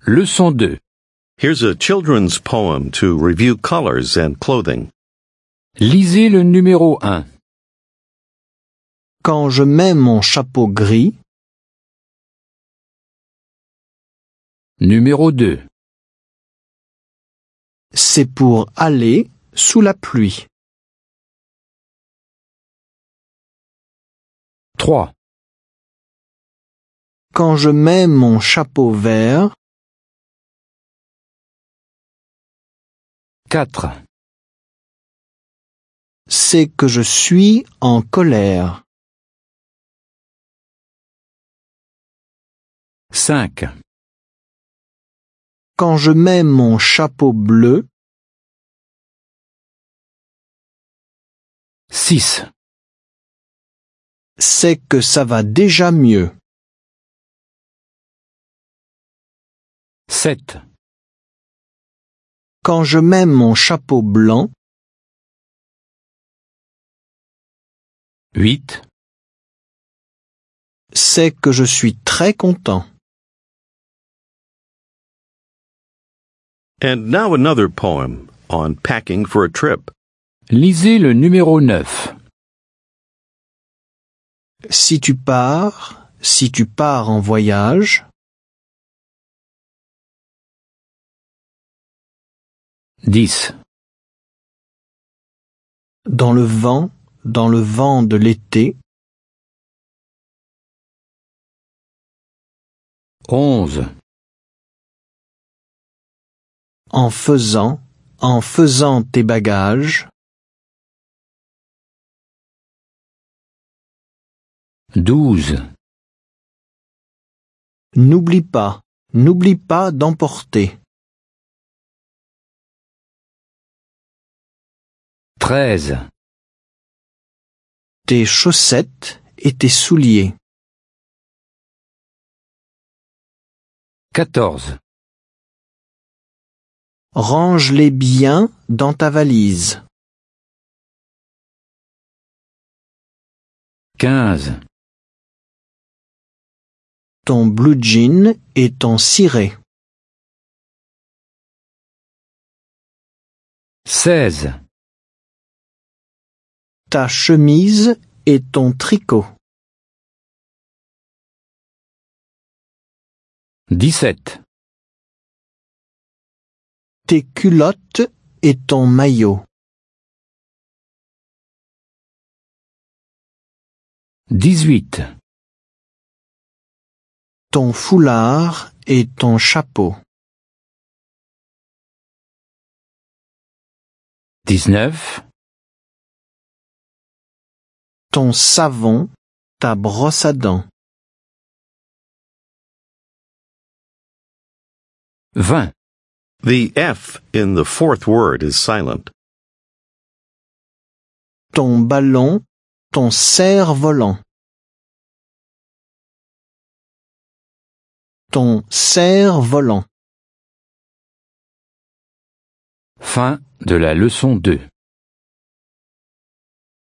Leçon 2. Here's a children's poem to review colors and clothing. Lisez le numéro 1. Quand je mets mon chapeau gris, Numéro 2. c'est pour aller sous la pluie. 3. Quand je mets mon chapeau vert, 4. c'est que je suis en colère. 5. Quand je mets mon chapeau bleu, 6. c'est que ça va déjà mieux. 7. Quand je mets mon chapeau blanc, 8. c'est que je suis très content. And now another poem on packing for a trip. Lisez le numéro 9. Si tu pars en voyage, 10. dans le vent de l'été, 11. en faisant tes bagages, 12. n'oublie pas d'emporter. 13. Tes chaussettes et tes souliers. 14. Range-les bien dans ta valise. 15. Ton blue jean et ton ciré. 16. Ta chemise et ton tricot. 17. Tes culottes et ton maillot. 18. Ton foulard et ton chapeau. 19. Ton savon, ta brosse à dents. 20. The F in the fourth word is silent. Ton ballon, ton cerf-volant. Ton cerf-volant. Fin de la leçon 2.